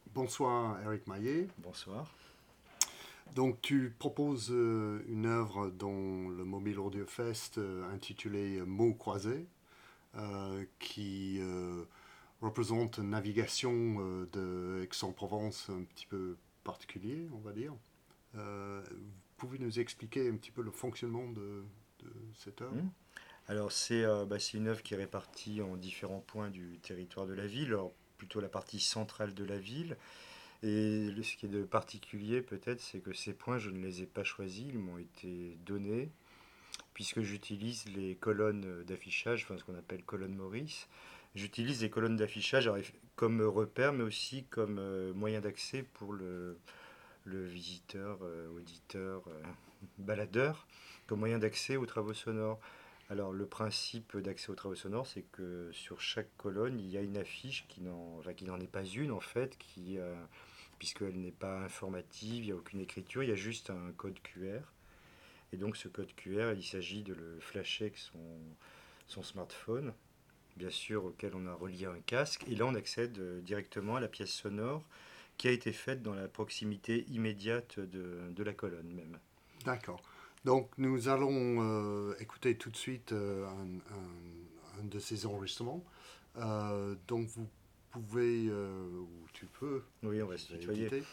Bonsoir Eric Maillet. Bonsoir. Donc tu proposes une œuvre dans le Mobile Audio Fest intitulée Mots croisés qui représente une navigation de Aix-en-Provence un petit peu particulier, on va dire. Vous pouvez nous expliquer un petit peu le fonctionnement de cette œuvre? Hmm. Alors c'est une œuvre qui est répartie en différents points du territoire de la ville, alors plutôt la partie centrale de la ville. Et ce qui est de particulier peut-être, c'est que ces points, je ne les ai pas choisis, ils m'ont été donnés, puisque j'utilise les colonnes d'affichage, enfin ce qu'on appelle colonnes Maurice. J'utilise les colonnes d'affichage comme repère, mais aussi comme moyen d'accès pour le visiteur, auditeur, baladeur, comme moyen d'accès aux travaux sonores. Alors le principe d'accès aux travaux sonores, c'est que sur chaque colonne, il y a une affiche qui n'en est pas une en fait, puisqu'elle n'est pas informative, il n'y a aucune écriture, il y a juste un code QR. Et donc ce code QR, il s'agit de le flasher avec son smartphone, bien sûr auquel on a relié un casque. Et là on accède directement à la pièce sonore qui a été faite dans la proximité immédiate de la colonne même. D'accord. Donc nous allons écouter tout de suite un de ces enregistrements. Donc vous pouvez, ou tu peux, Oui, on va je se vais tutoyer. éditer,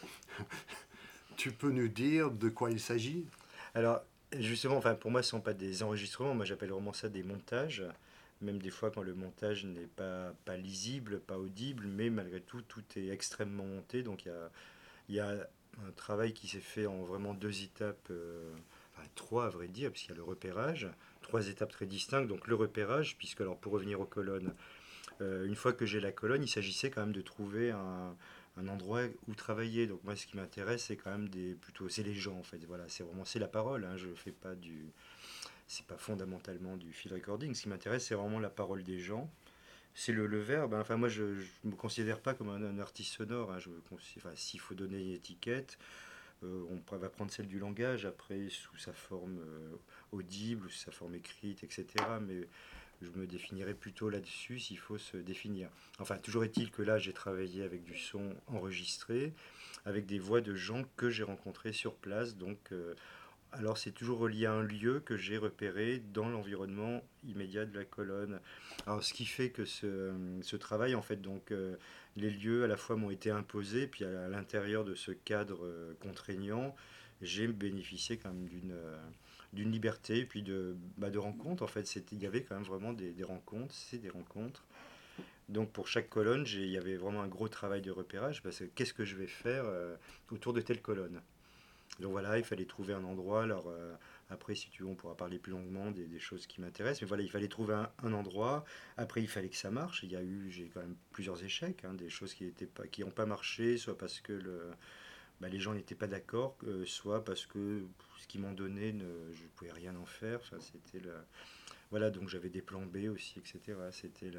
tu peux nous dire de quoi il s'agit? Alors, justement, enfin, pour moi, ce ne sont pas des enregistrements, moi j'appelle vraiment ça des montages. Même des fois quand le montage n'est pas lisible, pas audible, mais malgré tout, tout est extrêmement monté. Donc il y a un travail qui s'est fait en vraiment deux étapes, enfin trois à vrai dire, puisqu'il y a le repérage, trois étapes très distinctes. Donc le repérage, puisque alors pour revenir aux colonnes, une fois que j'ai la colonne, il s'agissait quand même de trouver un endroit où travailler. Donc moi, ce qui m'intéresse, c'est quand même plutôt, c'est les gens en fait. Voilà, c'est la parole. Hein. Je fais pas c'est pas fondamentalement du field recording. Ce qui m'intéresse, c'est vraiment la parole des gens. C'est le verbe. Hein. Enfin, moi, je ne me considère pas comme un artiste sonore. Hein. Enfin, s'il faut donner une étiquette, on va prendre celle du langage après sous sa forme audible, sous sa forme écrite, etc. Mais je me définirais plutôt là-dessus s'il faut se définir. Enfin, toujours est-il que là, j'ai travaillé avec du son enregistré, avec des voix de gens que j'ai rencontrés sur place. Donc, alors c'est toujours relié à un lieu que j'ai repéré dans l'environnement immédiat de la colonne. Alors, ce qui fait que ce travail, en fait, donc les lieux à la fois m'ont été imposés, puis à l'intérieur de ce cadre contraignant, j'ai bénéficié quand même d'une liberté, puis de rencontres. En fait, il y avait quand même vraiment des rencontres, c'est des rencontres. Donc pour chaque colonne, il y avait vraiment un gros travail de repérage, parce que qu'est-ce que je vais faire autour de telle colonne. Donc voilà, il fallait trouver un endroit. Alors après, si tu veux, on pourra parler plus longuement des choses qui m'intéressent. Mais voilà, il fallait trouver un endroit. Après, il fallait que ça marche. J'ai quand même plusieurs échecs, hein, des choses qui n'ont pas marché, soit parce que les gens n'étaient pas d'accord, soit parce que ce qu'ils m'ont donné, je ne pouvais rien en faire. Enfin, voilà, donc j'avais des plans B aussi, etc.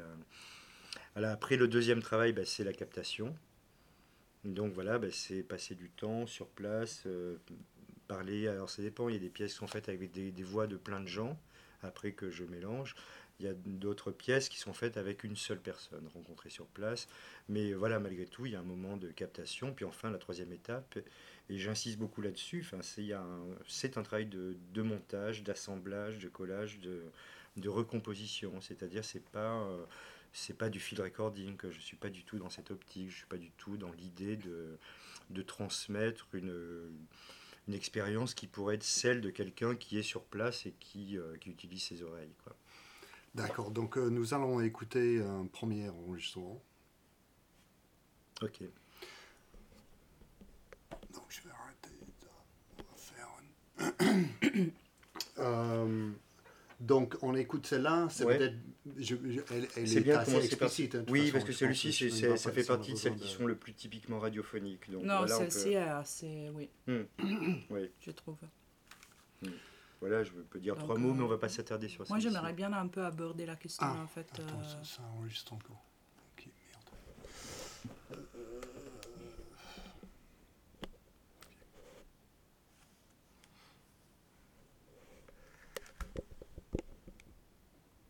Voilà, après, le deuxième travail, c'est la captation. Donc voilà, c'est passer du temps sur place, parler. Alors ça dépend, il y a des pièces qui sont faites avec des voix de plein de gens, après que je mélange. Il y a d'autres pièces qui sont faites avec une seule personne rencontrée sur place. Mais voilà, malgré tout, il y a un moment de captation. Puis enfin, la troisième étape, et j'insiste beaucoup là-dessus, enfin, c'est un travail de montage, d'assemblage, de collage, de recomposition. C'est-à-dire, c'est pas du field recording, que je suis pas du tout dans cette optique, je suis pas du tout dans l'idée de transmettre une expérience qui pourrait être celle de quelqu'un qui est sur place et qui utilise ses oreilles, quoi. D'accord, donc nous allons écouter un premier enregistrement. Ok. Donc je vais arrêter. On va faire donc on écoute celle-là, c'est Ouais. peut-être, elle C'est est bien de assez commencer par ce. explicite, hein, de toute Oui, parce façon, que je pense celui-ci, qu'il n'y va ça pas, fait si on a partie de besoin celles qui de... sont le plus typiquement radiophoniques. Donc Non, voilà, on peut. celle-ci est assez, oui, Hmm. Oui. je trouve. Hmm. Voilà, je peux dire trois Donc, mots, mais on va pas s'attarder sur moi, celle-ci. j'aimerais bien un peu aborder la question, Ah, en fait. attends, ça enregistre encore.